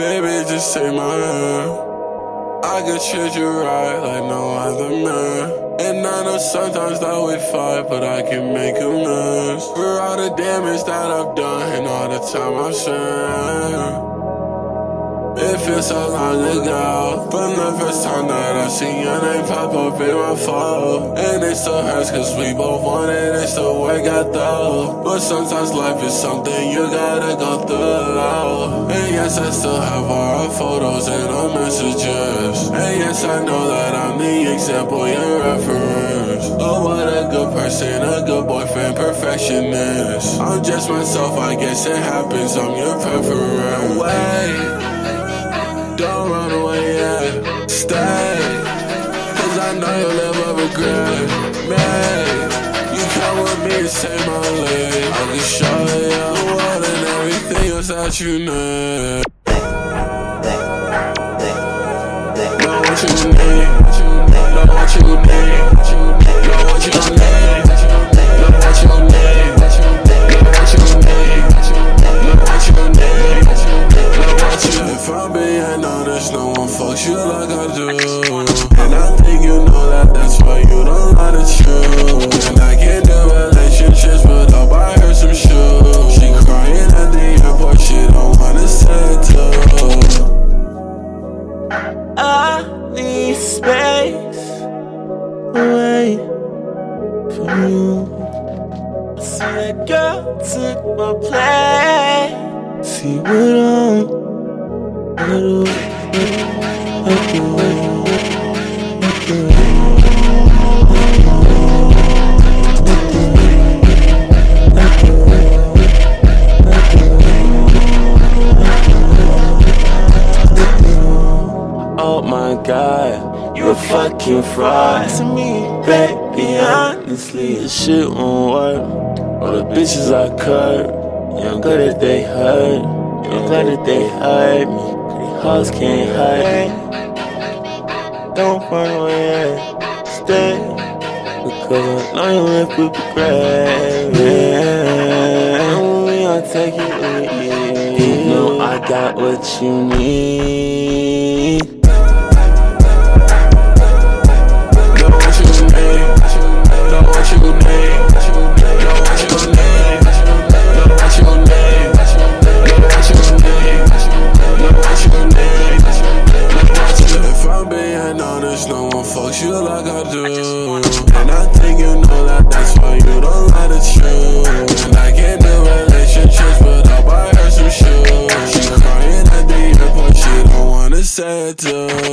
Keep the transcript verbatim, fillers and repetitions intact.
Baby, just take my hand. I could treat you right like no other man. And I know sometimes that we fight, but I can make amends for all the damage that I've done and all the time I've spent. It feels so long ago, from the first time that I seen your name pop up in my phone. And it still hurts cause we both wanted it to work out though. But sometimes life is something you gotta go through. And yes, I still have all our photos and our messages. And yes, I know that I'm the example, your reference. Oh, what a good person, a good boyfriend, perfectionist. I'm just myself, I guess it happens, I'm your preference. Wait, don't run away yet, stay. Cause I know you'll never regret. Man, you come with me and save my life. I can show you the world and everything else that you need. Know what you need, know what you need, know what you need, know what you need, know what you need, know what you need, know what you need. If I'm being honest, no one fucks you like I do. And I think you know that, that's why you don't lie to truth. And I can't do relationships, but I'll buy her some shoes. She crying at the airport, she don't wanna settle. I need space away from you. I see that girl took my place. See what I'm I do, I do, I do, oh my God, you a fucking fraud to me, baby, honestly, this shit won't work. All the bitches I cut, yeah, I'm glad that they hurt, yeah, I'm glad that they hurt me. Hoes can't hide me. Don't run away, stay. Because I know you live with regret. And we gon' take it with you. You know I got what you need. Know what you need, know what you need, know what you need, know what you need, know what you need, know what you need. If I'm being honest, no one fucks you like I do. And I think you know that, that's why you don't lie to truth. And I can't do relationships, but I'll buy her some shoes. She crying at the airport, she don't wanna settle.